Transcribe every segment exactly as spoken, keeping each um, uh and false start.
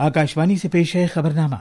आकाशवाणी से पेश है खबरनामा।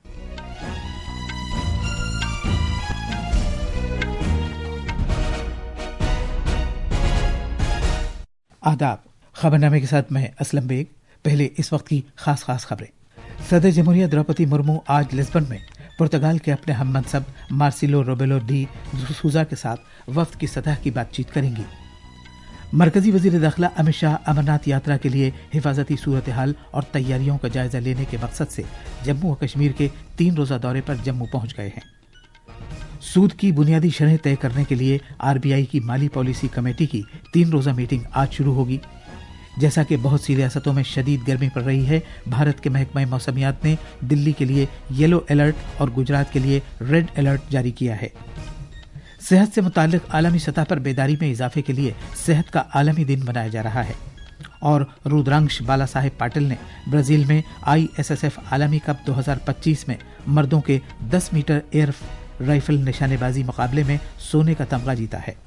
आदाब। खबरनामे के साथ मैं असलम बेग। पहले इस वक्त की खास खास खबरें। सदर जमहूरिया द्रौपदी मुर्मू आज लिस्बन में पुर्तगाल के अपने हम मनसब मार्सिलो रेबेलो डी सूजा के साथ वफ्द की सतह की बातचीत करेंगी। मरकजी वजीर दाखिला अमित शाह अमरनाथ यात्रा के लिए हिफाजती सूरत हाल और तैयारियों का जायजा लेने के मकसद से जम्मू और कश्मीर के तीन रोजा दौरे पर जम्मू पहुंच गए हैं। सूद की बुनियादी शरह तय करने के लिए आरबीआई की माली पॉलिसी कमेटी की तीन रोजा मीटिंग आज शुरू होगी। जैसा कि बहुत सी रियासतों में शदीद गर्मी पड़ रही है, भारत के महकमा मौसमियात ने दिल्ली के लिए येलो अलर्ट और गुजरात के लिए रेड अलर्ट जारी किया है। सेहत से मुताल्लिक आलमी सतह पर बेदारी में इजाफे के लिए सेहत का आलमी दिन मनाया जा रहा है। और रुद्रांश बाला साहेब पाटिल ने ब्राजील में आईएसएसएफ आलमी कप दो हज़ार पच्चीस में मर्दों के दस मीटर एयर राइफल निशानेबाजी मुकाबले में सोने का तमगा जीता है।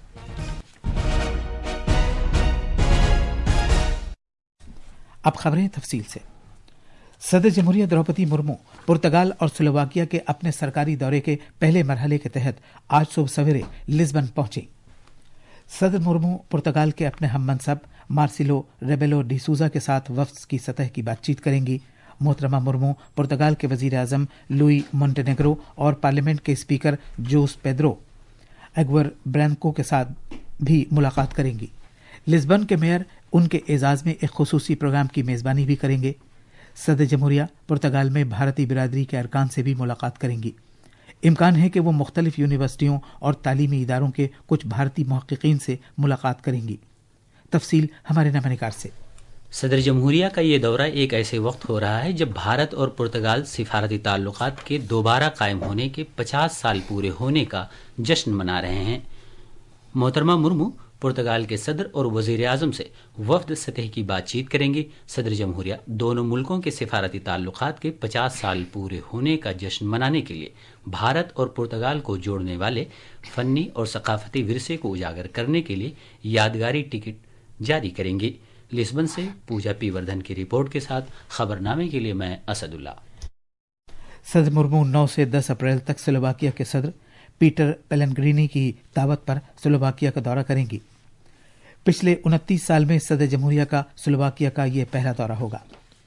अब खबरें तफसील से। सदर जमहूरिया द्रौपदी मुर्मू पुर्तगाल और स्लोवाकिया के अपने सरकारी दौरे के पहले मरहले के तहत आज सुबह सवेरे लिस्बन पहुंची। सदर मुर्मू पुर्तगाल के अपने हम मनसब मार्सिलो रेबेलो डी सूजा के साथ वफ्द की सतह की बातचीत करेंगी। मोहतरमा मुर्मू पुर्तगाल के वजीर आजम लुई मोंटेनेग्रो और पार्लियामेंट के speaker Jose Pedro Aguiar Branco के साथ भी मुलाकात करेंगी। लिस्बन के मेयर उनके एजाज में एक खुसूसी प्रोग्राम की मेजबानी भी करेंगे। सदर जमहूरिया पुर्तगाल में भारतीय बिरादरी के अरकान से भी मुलाकात करेंगी। इम्कान है कि वो मुख्तलिफ यूनिवर्सिटियों और तालीमी इदारों के कुछ भारतीय मुहक्किकीन से मुलाकात करेंगी। तफसील हमारे नमनिकार से। सदर जमहूरिया का ये दौरा एक ऐसे वक्त हो रहा है जब भारत और पुर्तगाल सिफारती ताल्लुकात के दोबारा कायम होने के पचास साल पूरे होने का जश्न मना रहे हैं। मोहतरमा मुर्मू पुर्तगाल के सदर और वजीर आजम से वफ्द सतह की बातचीत करेंगे। सदर जमहूरिया दोनों मुल्कों के सिफारती ताल्लुकात के पचास साल पूरे होने का जश्न मनाने के लिए भारत और पुर्तगाल को जोड़ने वाले फन्नी और सकाफती विरसे को उजागर करने के लिए यादगारी टिकट जारी करेंगे। लिस्बन से पूजा पी वर्धन की रिपोर्ट के साथ खबरनामे के लिए मैं असदुल्ला। सदर मुर्मू नौ से दस अप्रैल तक स्लोवाकिया के सदर पीटर पेलेग्रिनी की दावत पर स्लोवाकिया का दौरा करेंगी। पिछले उनतीस साल में सदर जमहूरिया का स्लोवाकिया का यह पहला दौरा होगा।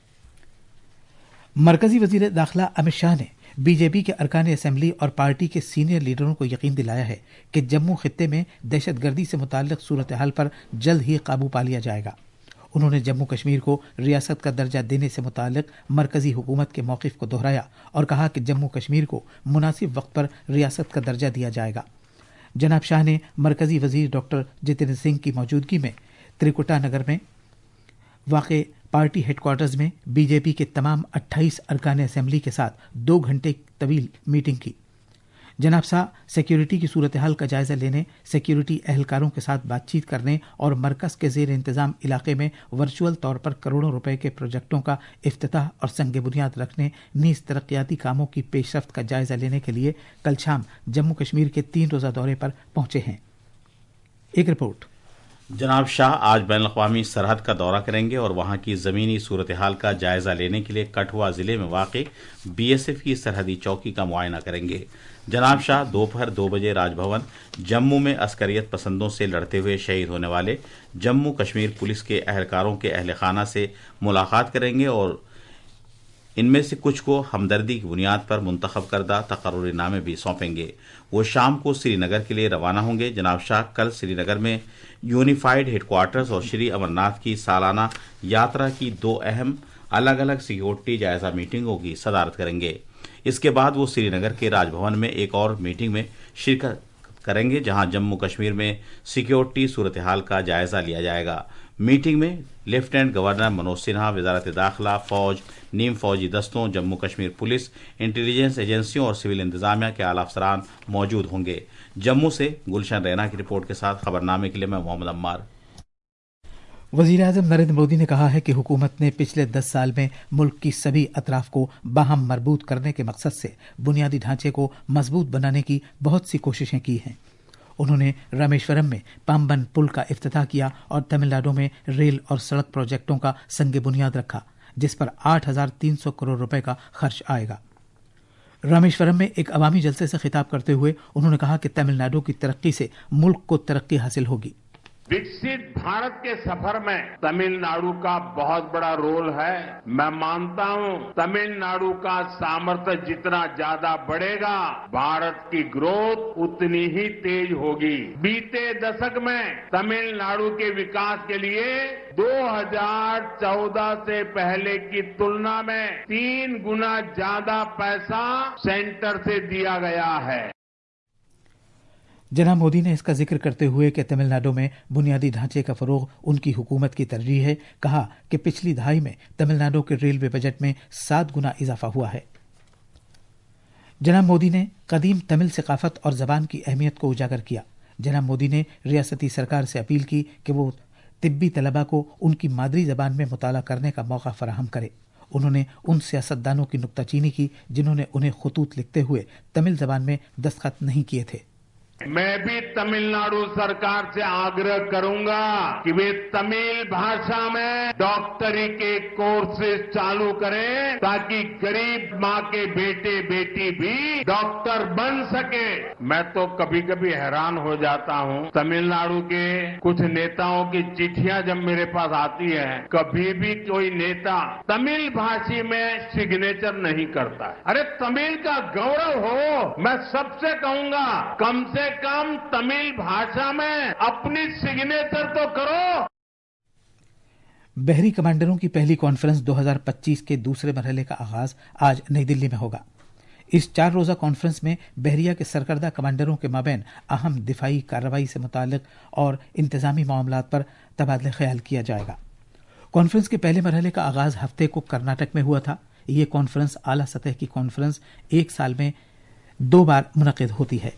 मरकजी वजीर दाखिला अमित शाह ने बीजेपी के अरकान असेंबली और पार्टी के सीनियर लीडरों को यकीन दिलाया है कि जम्मू खित्ते में दहशतगर्दी से मुताल्लिक सूरत हाल पर जल्द ही काबू पा लिया जाएगा। उन्होंने जम्मू कश्मीर को रियासत का दर्जा देने से मुताल्लिक मरकजी हुकूमत के मौक़िफ़ को दोहराया और कहा कि जम्मू कश्मीर को मुनासिब वक्त पर रियासत का दर्जा दिया जाएगा। जनाब शाह ने मरकजी वजीर डॉक्टर जितेंद्र सिंह की मौजूदगी में त्रिकुटा नगर में वाक़े पार्टी हेडक्वार्टर्स में बीजेपी के तमाम अट्ठाईस अरकान असेंबली के साथ दो घंटे तवील मीटिंग की। जनाब शाह सिक्योरिटी की सूरत हाल का जायजा लेने, सिक्योरिटी अहलकारों के साथ बातचीत करने और मरकज के जेर इंतजाम इलाके में वर्चुअल तौर पर करोड़ों रुपए के प्रोजेक्टों का इफ्तिताह और संग बुनियाद रखने नीज तरक्याती कामों की पेशरफ्त का जायजा लेने के लिए कल शाम जम्मू कश्मीर के तीन रोजा दौरे पर पहुंचे हैं। एक रिपोर्ट। जनाब शाह आज बैन अवी सरहद का दौरा करेंगे और वहां की ज़मीनी सूरत हाल का जायजा लेने के लिए कठुआ जिले में वाक़ बीएसएफ की सरहदी चौकी का मुआयना करेंगे। जनाब शाह दोपहर दो बजे राजभवन जम्मू में अस्करियत पसंदों से लड़ते हुए शहीद होने वाले जम्मू कश्मीर पुलिस के अहलकारों के अहल खाना से मुलाकात करेंगे और इनमें से कुछ को हमदर्दी की बुनियाद पर मुंतखब करदा तकर्रुरी नामे भी सौंपेंगे। वो शाम को श्रीनगर के लिए रवाना होंगे। जनाब शाह कल श्रीनगर में यूनिफाइड हेडक्वार्टर्स और श्री अमरनाथ की सालाना यात्रा की दो अहम अलग अलग सिक्योरिटी जायजा मीटिंगों की सदारत करेंगे। इसके बाद वो श्रीनगर के राजभवन में एक और मीटिंग में शिरकत करेंगे जहां जम्मू कश्मीर में सिक्योरिटी सूरत हाल का जायजा लिया जाएगा। मीटिंग में लेफ्टिनेंट गवर्नर मनोज सिन्हा, वजारत दाखिला, फौज, नीम फौजी दस्तों, जम्मू कश्मीर पुलिस, इंटेलिजेंस एजेंसियों और सिविल इंतजामिया के आला अफसरान मौजूद होंगे। जम्मू से गुलशन रैना की रिपोर्ट के साथ खबरनामे के लिए मैं मोहम्मद अम्मार। वज़ीर आज़म नरेंद्र मोदी ने कहा है कि हुकूमत ने पिछले दस साल में मुल्क की सभी अतराफ को बाहम मरबूत करने के मकसद से बुनियादी ढांचे को मजबूत बनाने की बहुत सी कोशिशें की हैं। उन्होंने रामेश्वरम में पाम्बन पुल का इफ्तिताह किया और तमिलनाडु में रेल और सड़क प्रोजेक्टों का संग बुनियाद रखा। जिस पर आठ हजार तीन सौ करोड़ रुपए का खर्च आएगा। रामेश्वरम में एक अवामी जलसे से खिताब करते हुए उन्होंने कहा कि तमिलनाडु की तरक्की से मुल्क को तरक्की हासिल होगी। विकसित भारत के सफर में तमिलनाडु का बहुत बड़ा रोल है। मैं मानता हूं तमिलनाडु का सामर्थ्य जितना ज्यादा बढ़ेगा, भारत की ग्रोथ उतनी ही तेज होगी। बीते दशक में तमिलनाडु के विकास के लिए दो हज़ार चौदह से पहले की तुलना में तीन गुना ज्यादा पैसा सेंटर से दिया गया है। जनाब मोदी ने इसका जिक्र करते हुए कि तमिलनाडु में बुनियादी ढांचे का फरोग उनकी हुकूमत की तरजीह है, कहा कि पिछली दहाई में तमिलनाडु के रेलवे बजट में सात गुना इजाफा हुआ है। जनाब मोदी ने कदीम तमिल सकाफत और जबान की अहमियत को उजागर किया। जनाब मोदी ने रियासती सरकार से अपील की कि वो तिब्बी तलबा को उनकी मादरी जबान में मुताला करने का मौका फराहम करे। उन्होंने उन सियासतदानों की नुक्ताचीनी की जिन्होंने उन्हें खतूत लिखते हुए तमिल जबान में दस्तखत नहीं किए थे। मैं भी तमिलनाडु सरकार से आग्रह करूंगा कि वे तमिल भाषा में डॉक्टरी के कोर्सेज चालू करें ताकि गरीब माँ के बेटे बेटी भी डॉक्टर बन सके। मैं तो कभी कभी हैरान हो जाता हूँ, तमिलनाडु के कुछ नेताओं की चिट्ठियां जब मेरे पास आती है, कभी भी कोई नेता तमिल भाषी में सिग्नेचर नहीं करता है। अरे तमिल का गौरव हो, मैं सबसे कहूंगा कम से कम तमिल भाषा में अपनी सिग्नेचर तो करो। बहरी कमांडरों की पहली कॉन्फ्रेंस दो हज़ार पच्चीस के दूसरे मरहले का आगाज आज नई दिल्ली में होगा। इस चार रोजा कॉन्फ्रेंस में बहरिया के सरकर्दा कमांडरों के माबैन अहम दिफाई कार्रवाई से मुताल्लिक और इंतजामी मामलात पर तबादला ख्याल किया जाएगा। कॉन्फ्रेंस के पहले मरहले का आगाज हफ्ते को कर्नाटक में हुआ था। यह कॉन्फ्रेंस आला सतह की कॉन्फ्रेंस एक साल में दो बार मुनक्किद होती है।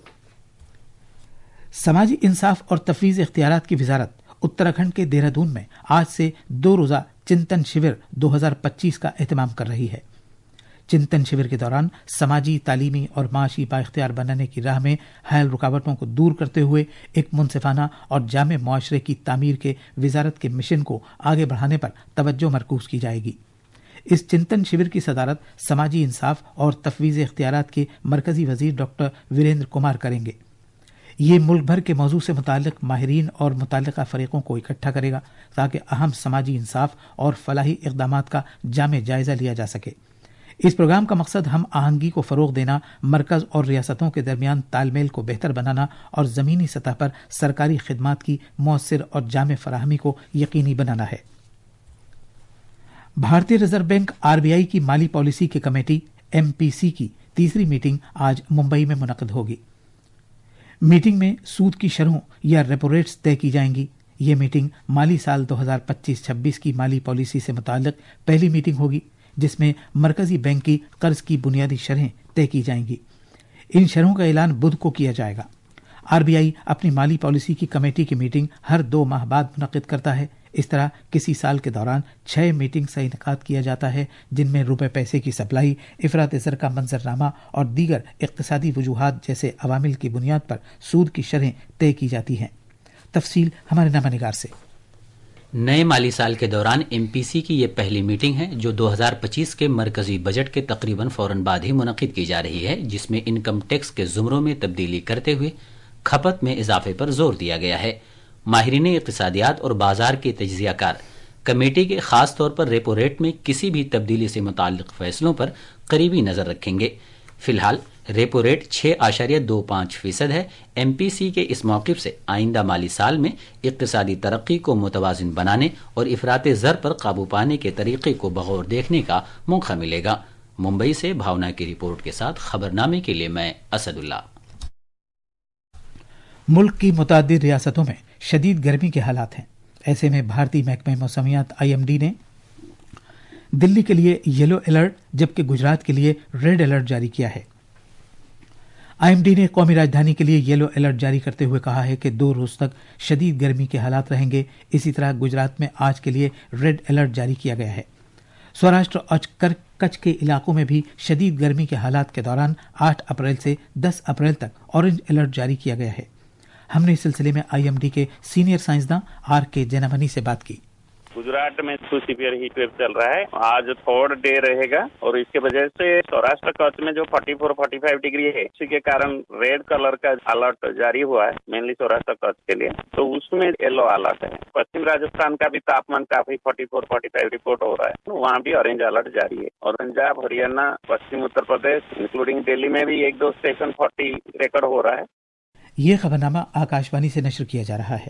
समाजी इंसाफ और तफवीज़ इख्तियारात की वजारत उत्तराखंड के देहरादून में आज से दो रोजा चिंतन शिविर दो हज़ार पच्चीस का एहतमाम कर रही है। चिंतन शिविर के दौरान समाजी, तालीमी और माशी बाइख्तियार बनने की राह में हायल रुकावटों को दूर करते हुए एक मुनसिफाना और जामे मुआशरे की तामीर के वजारत के मिशन को आगे बढ़ाने पर तवज्जो मरकूज की जाएगी। इस चिंतन शिविर की सदारत समाजी इंसाफ और तफवीज़ इख्तियारात के मरकजी वजीर डॉक्टर वीरेंद्र कुमार करेंगे। ये मुल्क भर के मौजू से मुताल्लिक माहिरीन और मुताल्लिका फरीकों को इकट्ठा करेगा ताकि अहम समाजी इंसाफ और फलाही इक़दामात का जामे जायजा लिया जा सके। इस प्रोग्राम का मकसद हम आहंगी को फरोग देना, मरकज और रियासतों के दरमियान तालमेल को बेहतर बनाना और ज़मीनी सतह पर सरकारी खिदमात की मौसर और जामे फराहमी को यकीनी बनाना है। भारतीय रिजर्व बैंक आरबीआई की माली पॉलिसी की कमेटी एमपीसी की तीसरी मीटिंग आज मुंबई में मुनक्किद होगी। मीटिंग में सूद की शरहों या रेपो रेट्स तय की जाएंगी। यह मीटिंग माली साल दो हज़ार पच्चीस छब्बीस की माली पॉलिसी से मुताल्लिक पहली मीटिंग होगी जिसमें मरकजी बैंक की कर्ज की बुनियादी शरहें तय की जाएंगी। इन शरहों का ऐलान बुध को किया जाएगा। आरबीआई अपनी माली पॉलिसी की कमेटी की मीटिंग हर दो माह बाद मुनक्किद करता है। इस तरह किसी साल के दौरान छह मीटिंग का इनेकाद किया जाता है जिनमें रुपए पैसे की सप्लाई, इफरात ज़र का मंजरनामा और दीगर इक्तिसादी वजूहात जैसे अवामिल की बुनियाद पर सूद की शरहें तय की जाती हैं। तफसील हमारे नामानिगार से। नए माली साल के दौरान एमपीसी की ये पहली मीटिंग है जो दो हज़ार पच्चीस के मरकजी बजट के तकरीबन फौरन बाद ही मुनक्किद की जा रही है, जिसमें इनकम टैक्स के जुमरों में तब्दीली करते हुए खपत में इजाफे पर जोर दिया गया है। माहिरीन इक़्तिसादियात और बाजार के तज्ज़ियाकार कमेटी के खास तौर पर रेपो रेट में किसी भी तब्दीली से मुताल्लिक फैसलों पर करीबी नजर रखेंगे। फिलहाल रेपो रेट छह आशारिया दो पाँच फीसद है। एमपीसी के इस मौक़िफ़ से आइंदा माली साल में इक़्तिसादी तरक्की को मुतवाज़िन बनाने और इफ़रात ज़र पर काबू पाने के तरीक़े को बगौर देखने का मौका मिलेगा। मुंबई से भावना की रिपोर्ट के साथ खबरनामे के लिए मैं असदुल्ला। मुल्क की मुतादिद रियासतों में शदीद गर्मी के हालात हैं। ऐसे में भारतीय महकमे मौसमियात आईएमडी ने दिल्ली के लिए येलो अलर्ट जबकि गुजरात के लिए रेड अलर्ट जारी किया है। आईएमडी ने कौमी राजधानी के लिए येलो अलर्ट जारी करते हुए कहा है कि दो रोज तक शदीद गर्मी के हालात रहेंगे। इसी तरह गुजरात में आज के लिए रेड अलर्ट जारी किया गया है। सौराष्ट्र और कच्छ के इलाकों में भी शदीद गर्मी के हालात के दौरान आठ अप्रैल से दस अप्रैल तक ऑरेंज अलर्ट जारी किया गया है। हमने इस सिलसिले में आईएमडी के सीनियर साइंसदान आर के जैनामनी से बात की। गुजरात में टू सीवियर हीट वेव चल रहा है। आज थर्ड डे रहेगा और इसके वजह से सौराष्ट्र कच्छ में जो चौवालीस पैंतालीस डिग्री है, इसी के कारण रेड कलर का अलर्ट जारी हुआ है, मेनली सौराष्ट्र कच्छ के लिए, तो उसमें येलो अलर्ट है। पश्चिम राजस्थान का भी तापमान काफी चौवालीस पैंतालीस रिपोर्ट हो रहा है, तो वहाँ भी ऑरेंज अलर्ट जारी है। और पंजाब, हरियाणा, पश्चिम उत्तर प्रदेश इंक्लूडिंग दिल्ली में भी एक दो स्टेशन चालीस रिकॉर्ड हो रहा है। ये खबरनामा आकाशवाणी से नश्र किया जा रहा है।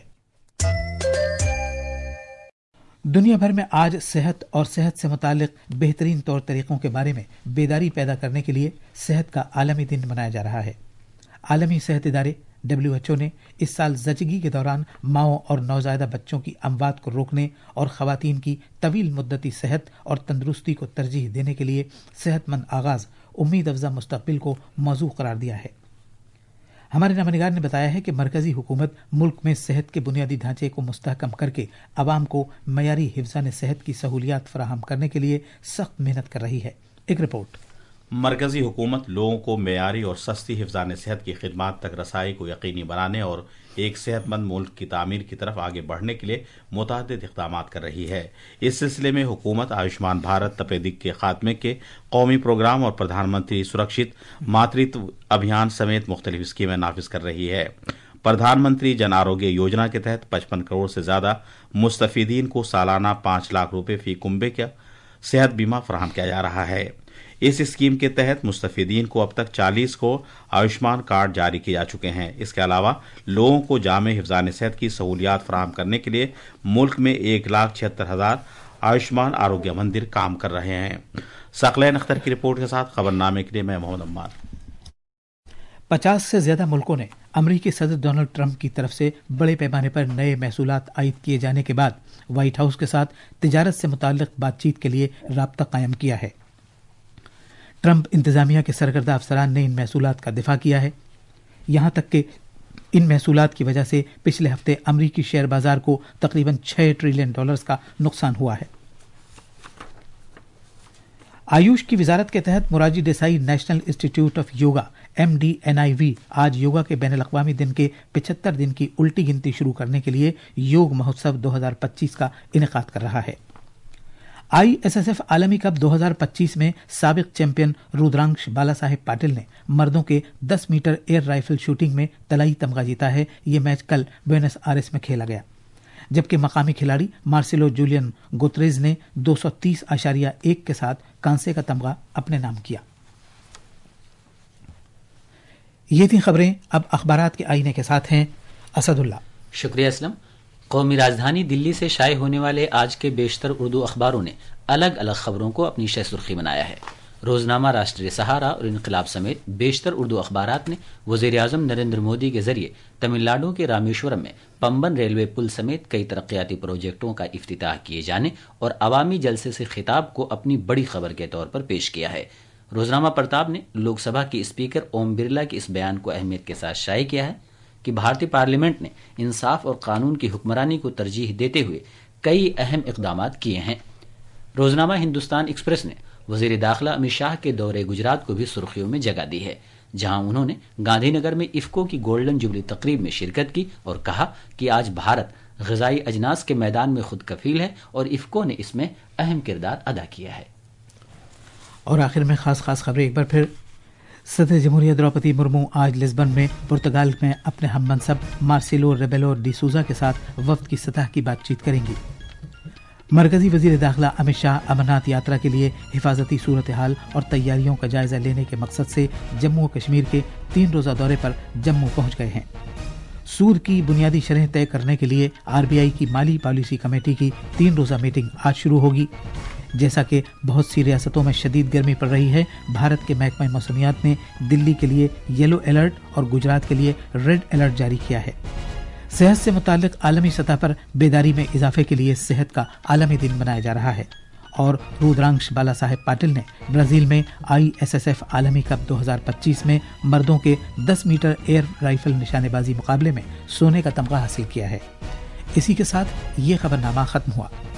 दुनिया भर में आज सेहत और सेहत से मुतालिक बेहतरीन तौर तरीकों के बारे में बेदारी पैदा करने के लिए सेहत का आलमी दिन मनाया जा रहा है। आलमी सेहत इदारे डब्ल्यू एच ओ ने इस साल ज़चगी के दौरान माओं और नौज़ायदा बच्चों की अमवात को रोकने और ख़वातीन की तवील मुद्दती सेहत और तंदुरुस्ती को तरजीह देने के लिए सेहतमंद आगाज़ उम्मीद अफजा मुस्तक़बिल को मौजू करार दिया है। हमारे नमनिगार ने बताया है कि मरकजी हुकूमत मुल्क में सेहत के बुनियादी ढांचे को मुस्तहकम करके अवाम को मयारी हिफ्ज़ान सेहत की सहूलियात फराहम करने के लिए सख्त मेहनत कर रही है। एक रिपोर्ट। मरकजी हुकूमत लोगों को मेयारी और सस्ती हिफ्ज़ान सेहत की खिदमात तक रसाई को यकीनी बनाने और एक सेहतमंद मुल्क की तामीर की तरफ आगे बढ़ने के लिए मुतअद्दिद इक़दाम कर रही है। इस सिलसिले में हुकूमत आयुष्मान भारत, तपेदिक के खात्मे के कौमी प्रोग्राम और प्रधानमंत्री सुरक्षित मातृत्व अभियान समेत मुख्तलिफ स्कीमें नाफिज कर रही है। प्रधानमंत्री जन आरोग्य योजना के तहत पचपन करोड़ से ज्यादा मुस्तफीदीन को सालाना पांच लाख रुपए फी कुंबे का सेहत बीमा फराहम किया जा रहा है। इस स्कीम के तहत मुस्तफीदीन को अब तक चालीस को आयुष्मान कार्ड जारी किए जा चुके हैं। इसके अलावा लोगों को जामे हिफ्ज़ान सेहत की सहूलियात फराहम करने के लिए मुल्क में एक लाख छिहत्तर हजार आयुष्मान आरोग्य मंदिर काम कर रहे हैं। सकलैन अख्तर की रिपोर्ट के साथ खबरनामे के लिए मैं मोहम्मद अम्मार। पचास से ज्यादा मुल्कों ने अमरीकी सदर डोनाल्ड ट्रंप की तरफ से बड़े पैमाने पर नए महसूलात आयद किए जाने के बाद व्हाइट हाउस के साथ तिजारत से मुताल्लिक बातचीत के लिए राब्ता कायम किया है। ट्रंप इंतजामिया के सरकर्दा अफसरान ने इन महसूलात का दिफा किया है, यहां तक कि इन महसूलात की वजह से पिछले हफ्ते अमरीकी शेयर बाजार को तकरीबन छह ट्रिलियन डॉलर्स का नुकसान हुआ है। आयुष की वजारत के तहत Morarji Desai national institute of yoga M D N I Y आज योगा के बैनुल अक़वामी दिन के पिछहत्तर दिन की उल्टी गिनती शुरू करने के लिए योग महोत्सव दो हज़ार पच्चीस का इनेकाद कर रहा है। आई एस एस एफ आलमी कप दो हज़ार पच्चीस में साबिक चैंपियन रुद्रांश बाला साहेब पाटिल ने मर्दों के दस मीटर एयर राइफल शूटिंग में तलाई तमगा जीता है। ये मैच कल ब्यूनस आयर्स में खेला गया, जबकि मकामी खिलाड़ी मार्सेलो जूलियन गोत्रेज ने दो सौ तीस आशारिया एक के साथ कांसे का तमगा अपने नाम किया। ये थी खबरें। अब अखबारात के आईने के साथ हैं असदुल्ला। शुक्रिया असलम। कौमी राजधानी दिल्ली से शाये होने वाले आज के बेशतर उर्दू अखबारों ने अलग अलग खबरों को अपनी शह सुर्खी बनाया है। रोजनामा, राष्ट्रीय सहारा और इनकलाब समेत बेशतर उर्दू अखबारात ने वजीर आजम नरेंद्र मोदी के जरिए तमिलनाडु के रामेश्वरम में पंबन रेलवे पुल समेत कई तरक्याती प्रोजेक्टों का इफ्तिताह किए जाने और अवामी जलसे से खिताब को अपनी बड़ी खबर के तौर पर पेश किया है। रोजनामा प्रताप ने लोकसभा के स्पीकर ओम बिरला के इस बयान को अहमियत के साथ शाये किया है कि भारतीय पार्लियामेंट ने इंसाफ और कानून की हुक्मरानी को तरजीह देते हुए कई अहम इकदाम किए हैं। रोजनामा हिंदुस्तान एक्सप्रेस ने वजीर दाखिला अमित शाह के दौरे गुजरात को भी सुर्खियों में जगह दी है, जहां उन्होंने गांधीनगर में इफ्को की गोल्डन जुबली तकरीब में शिरकत की और कहा कि आज भारत ग़िज़ाई अजनास के मैदान में खुद कफील है और इफ्को ने इसमें अहम किरदार अदा किया है। और आखिर में खास खास खबरें एक बार फिर। सदर जमहूरिया द्रौपदी मुर्मू आज लिस्बन में पुर्तगाल में अपने हम मनसब मार्सेलो रेबेलो डी सूजा के साथ वफ्द की सतह की बातचीत करेंगी। मरकजी वजीर दाखिला अमित शाह अमरनाथ यात्रा के लिए हिफाजती सूरत हाल और तैयारियों का जायजा लेने के मकसद से जम्मू कश्मीर के तीन रोजा दौरे पर जम्मू पहुंच गए हैं। सूद की बुनियादी शरह तय करने के लिए आर बी आई की माली पॉलिसी कमेटी की तीन रोजा मीटिंग आज शुरू होगी। जैसा कि बहुत सी रियासतों में शदीद गर्मी पड़ रही है, भारत के महकमा मौसमियात ने दिल्ली के लिए येलो अलर्ट और गुजरात के लिए रेड अलर्ट जारी किया है। सेहत से मुतालिक आलमी सतह पर बेदारी में इजाफे के लिए सेहत का आलमी दिन मनाया जा रहा है। और रुद्रांश बाला साहेब पाटिल ने ब्राजील में आई एस एस एफ आलमी कप दो हज़ार पच्चीस में मर्दों के दस मीटर एयर राइफल निशानेबाजी मुकाबले में सोने का तमगा हासिल किया है। इसी के साथ ये खबरनामा खत्म हुआ।